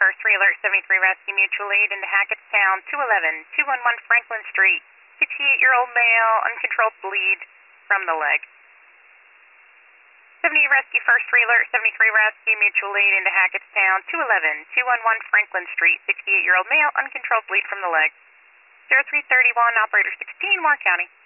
first 3 alert 73 rescue mutual aid into Hackettstown, 211 Franklin Street. 68-year-old male, uncontrolled bleed from the leg. 70 rescue first 3 alert 73 rescue mutual aid into Hackettstown, 211 Franklin Street. 68-year-old male, uncontrolled bleed from the leg. 0331 operator 16, Moore County.